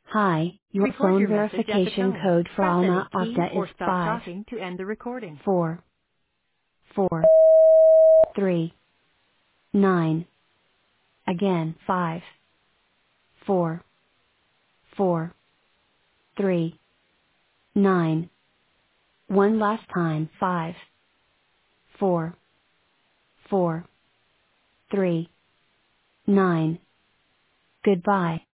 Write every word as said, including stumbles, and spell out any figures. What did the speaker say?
Hi, your Record phone your message at the verification tone. code for Press Alma any key Okta is or stop five, talking to end the recording. four, four, three, nine. Again, five, four, four, three, nine. One last time, five, four, four, three, nine. Goodbye.